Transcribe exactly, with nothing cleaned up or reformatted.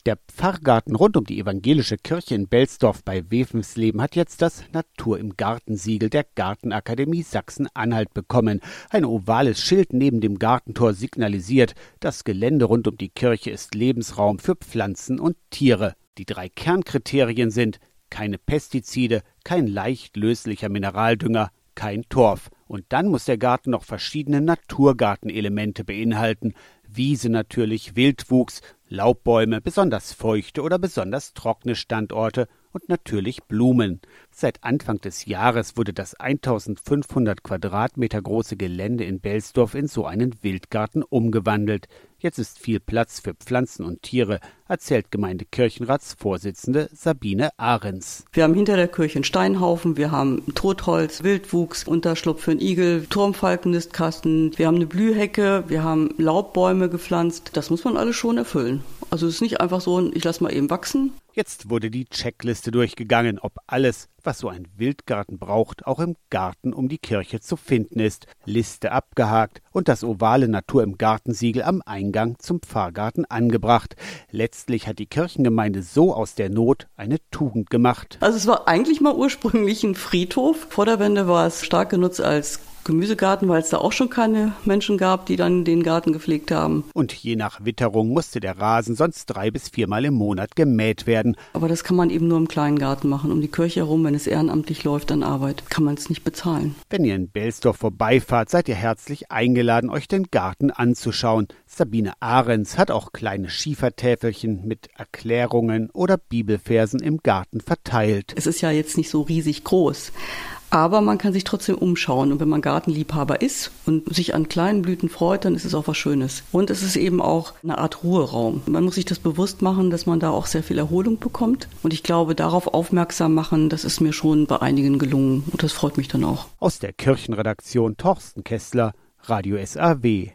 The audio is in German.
Der Pfarrgarten rund um die evangelische Kirche in Belsdorf bei Wefensleben hat jetzt das Natur im Garten-Siegel der Gartenakademie Sachsen-Anhalt bekommen. Ein ovales Schild neben dem Gartentor signalisiert, das Gelände rund um die Kirche ist Lebensraum für Pflanzen und Tiere. Die drei Kernkriterien sind: keine Pestizide, kein leicht löslicher Mineraldünger, kein Torf. Und dann muss der Garten noch verschiedene Naturgartenelemente beinhalten. Wiese natürlich, Wildwuchs, Laubbäume, besonders feuchte oder besonders trockene Standorte und natürlich Blumen. Seit Anfang des Jahres wurde das eintausendfünfhundert Quadratmeter große Gelände in Belsdorf in so einen Wildgarten umgewandelt. Jetzt ist viel Platz für Pflanzen und Tiere, erzählt Gemeindekirchenratsvorsitzende Sabine Ahrens. Wir haben hinter der Kirche einen Steinhaufen, wir haben Totholz, Wildwuchs, Unterschlupf für einen Igel, Turmfalkennistkasten, wir haben eine Blühhecke, wir haben Laubbäume gepflanzt. Das muss man alles schon erfüllen. Also es ist nicht einfach so, ich lasse mal eben wachsen. Jetzt wurde die Checkliste durchgegangen, ob alles, was so ein Wildgarten braucht, auch im Garten um die Kirche zu finden ist. Liste abgehakt und das ovale Natur im Gartensiegel am Eingang zum Pfarrgarten angebracht. Letztlich hat die Kirchengemeinde so aus der Not eine Tugend gemacht. Also es war eigentlich mal ursprünglich ein Friedhof. Vor der Wende war es stark genutzt als Gemüsegarten, weil es da auch schon keine Menschen gab, die dann den Garten gepflegt haben. Und je nach Witterung musste der Rasen sonst drei bis viermal im Monat gemäht werden. Aber das kann man eben nur im kleinen Garten machen. Um die Kirche herum, wenn es ehrenamtlich läuft an Arbeit, kann man es nicht bezahlen. Wenn ihr in Belsdorf vorbeifahrt, seid ihr herzlich eingeladen, euch den Garten anzuschauen. Sabine Ahrens hat auch kleine Schiefertäfelchen mit Erklärungen oder Bibelversen im Garten verteilt. Es ist ja jetzt nicht so riesig groß. Aber man kann sich trotzdem umschauen. Und wenn man Gartenliebhaber ist und sich an kleinen Blüten freut, dann ist es auch was Schönes. Und es ist eben auch eine Art Ruheraum. Man muss sich das bewusst machen, dass man da auch sehr viel Erholung bekommt. Und ich glaube, darauf aufmerksam machen, das ist mir schon bei einigen gelungen. Und das freut mich dann auch. Aus der Kirchenredaktion Torsten Kessler, Radio S A W.